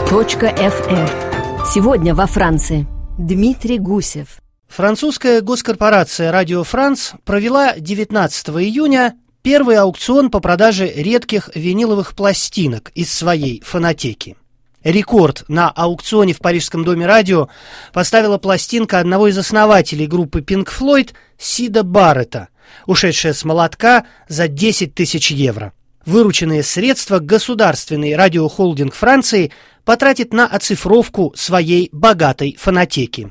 Сегодня во Франции. Дмитрий Гусев. Французская госкорпорация «Радио Франс» провела 19 июня первый аукцион по продаже редких виниловых пластинок из своей фонотеки. Рекорд на аукционе в Парижском доме радио поставила пластинка одного из основателей группы Pink Floyd Сида Барретта, ушедшая с молотка за 10 тысяч евро. Вырученные средства государственный радиохолдинг Франции потратит на оцифровку своей богатой фонотеки.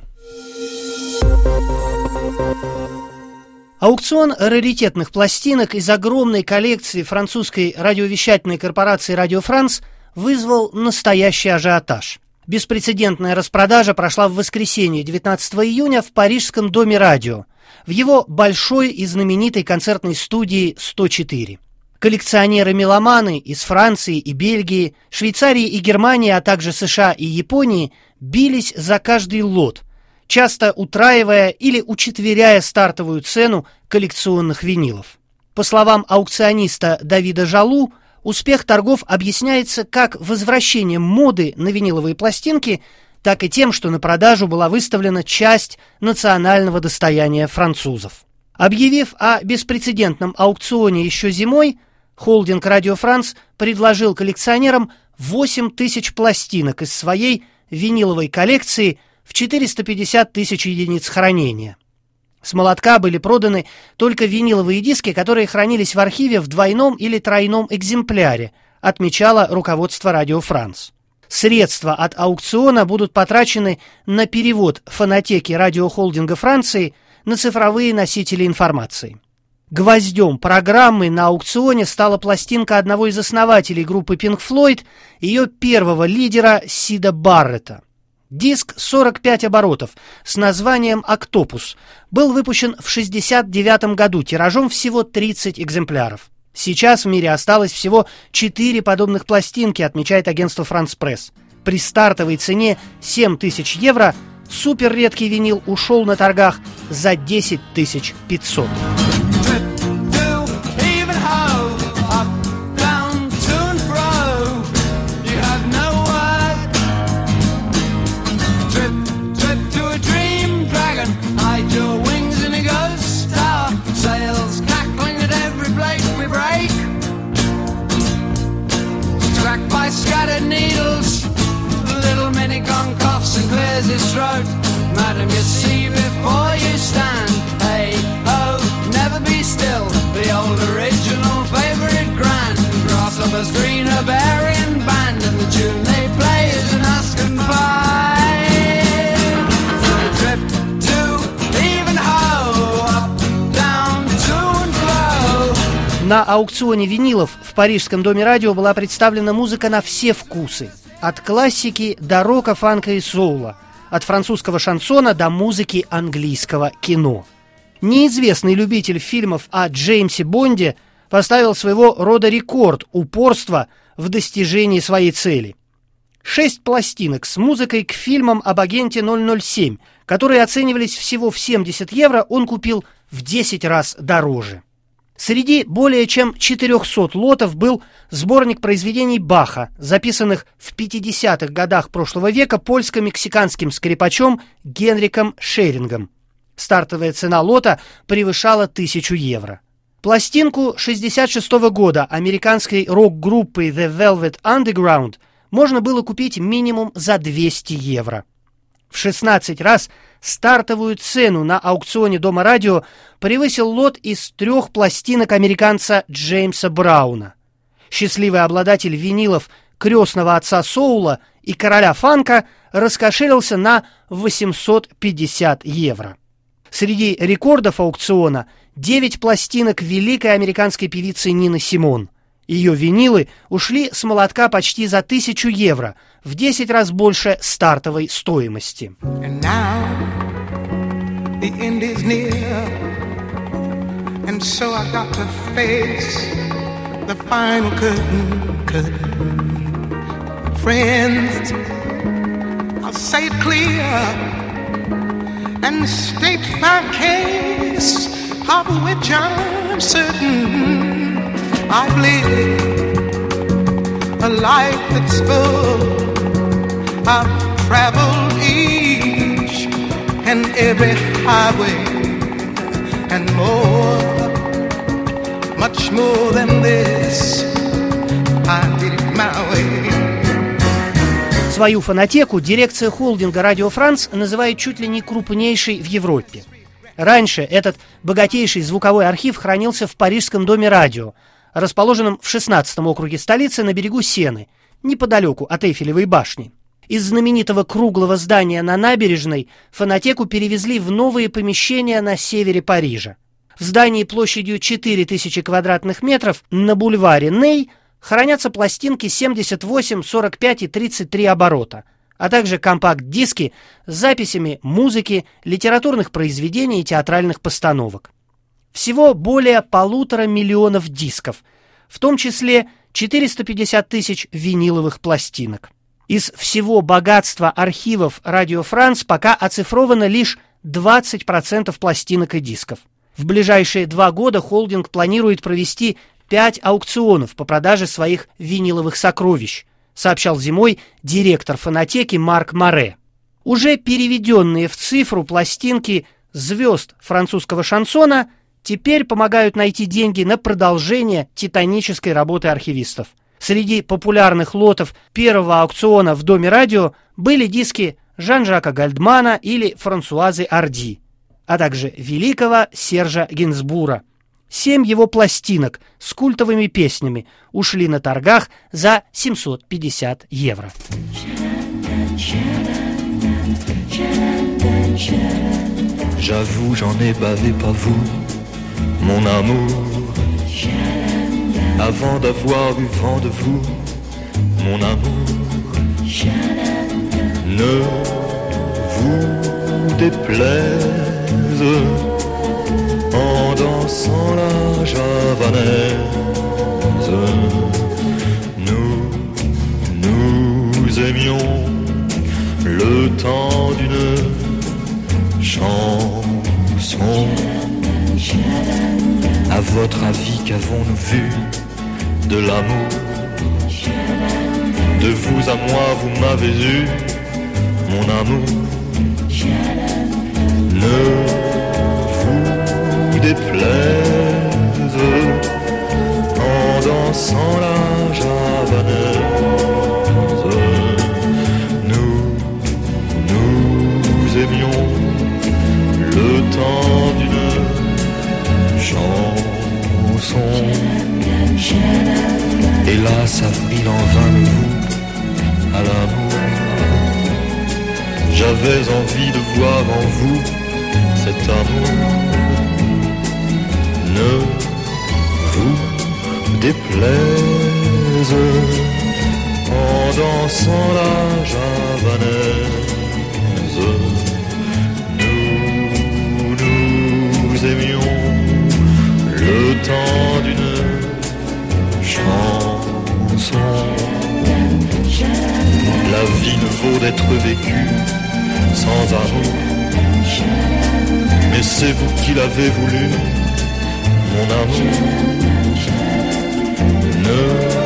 Аукцион раритетных пластинок из огромной коллекции французской радиовещательной корпорации «Радио Франс» вызвал настоящий ажиотаж. Беспрецедентная распродажа прошла в воскресенье 19 июня в Парижском доме радио, в его большой и знаменитой концертной студии 104. Коллекционеры-меломаны из Франции и Бельгии, Швейцарии и Германии, а также США и Японии бились за каждый лот, часто утраивая или учетверяя стартовую цену коллекционных винилов. По словам аукциониста Давида Жалу, успех торгов объясняется как возвращением моды на виниловые пластинки, так и тем, что на продажу была выставлена часть национального достояния французов. Объявив о беспрецедентном аукционе еще зимой, холдинг «Радио Франс» предложил коллекционерам 8 тысяч пластинок из своей виниловой коллекции в 450 тысяч единиц хранения. С молотка были проданы только виниловые диски, которые хранились в архиве в двойном или тройном экземпляре, отмечало руководство «Радио Франс». Средства от аукциона будут потрачены на перевод фонотеки радиохолдинга Франции на цифровые носители информации. Гвоздем программы на аукционе стала пластинка одного из основателей группы Pink Floyd, ее первого лидера Сида Барретта. Диск 45 оборотов с названием «Октопус» был выпущен в 1969 году тиражом всего 30 экземпляров. Сейчас в мире осталось всего 4 подобных пластинки, отмечает агентство France Press. При стартовой цене 7 тысяч евро суперредкий винил ушел на торгах за 10 500. Scattered needles, little mini gun coughs and clears his throat. Madam, you see before you stand. Hey, oh, never be still. The old original favourite grand. Grasshoppers, green herbarian band, and the tune they play is an Askin pie. So a trip to Ivanhoe, up, down, to and fro. На аукционе винилов в Парижском доме радио была представлена музыка на все вкусы. От классики до рока, фанка и соула. От французского шансона до музыки английского кино. Неизвестный любитель фильмов о Джеймсе Бонде поставил своего рода рекорд упорства в достижении своей цели. 6 пластинок с музыкой к фильмам об агенте 007, которые оценивались всего в 70 евро, он купил в 10 раз дороже. Среди более чем 400 лотов был сборник произведений Баха, записанных в 50-х годах прошлого века польско-мексиканским скрипачом Генриком Шерингом. Стартовая цена лота превышала 1000 евро. Пластинку 1966 года американской рок-группы The Velvet Underground можно было купить минимум за 200 евро. В 16 раз стартовую цену на аукционе Дома радио превысил лот из 3 пластинок американца Джеймса Брауна. Счастливый обладатель винилов крестного отца соула и короля фанка раскошелился на 850 евро. Среди рекордов аукциона 9 пластинок великой американской певицы Нины Симон. Ее винилы ушли с молотка почти за 1000 евро, в 10 раз больше стартовой стоимости. The end is near, and so I got to face the final curtain. Friends, I'll say it clear and state my case, of which I'm certain. I've lived a life that's full, I've traveled each and every highway and more, much more than this. I did it my way. Свою фонотеку дирекция холдинга «Радио Франс» называет чуть ли не крупнейшей в Европе. Раньше этот богатейший звуковой архив хранился в Парижском доме радио, расположенном в 16-м округе столицы на берегу Сены, неподалеку от Эйфелевой башни. Из знаменитого круглого здания на набережной фонотеку перевезли в новые помещения на севере Парижа. В здании площадью 4000 квадратных метров на бульваре Ней хранятся пластинки 78, 45 и 33 оборота, а также компакт-диски с записями музыки, литературных произведений и театральных постановок. Всего более 1,5 миллиона дисков, в том числе 450 тысяч виниловых пластинок. Из всего богатства архивов «Радио Франс» пока оцифровано лишь 20% пластинок и дисков. В ближайшие 2 года холдинг планирует провести 5 аукционов по продаже своих виниловых сокровищ, сообщал зимой директор фонотеки Марк Море. Уже переведенные в цифру пластинки звезд французского шансона теперь помогают найти деньги на продолжение титанической работы архивистов. Среди популярных лотов первого аукциона в Доме радио были диски Жан-Жака Гальдмана или Франсуазы Арди, а также великого Сержа Гинзбура. 7 его пластинок с культовыми песнями ушли на торгах за 750 евро. J'avoue, j'en ai bavé, pas vous, mon amour. Avant d'avoir eu vent de vous, mon amour. Ne vous déplaise en dansant la javanaise. Nous aimions le temps d'une chanson. À votre avis, qu'avons-nous vu de l'amour? De vous à moi, vous m'avez eu, mon amour. Ne vous déplaise en dansant la javanaise. Nous aimions le temps d'une chanson. Hélas, avril en vain de vous à l'amour. J'avais envie de voir en vous cet amour. Ne vous déplaise en dansant la javanaise. Nous aimions le temps d'une chanson. La vie ne vaut d'être vécue sans amour. Mais c'est vous qui l'avez voulu, mon amour. Ne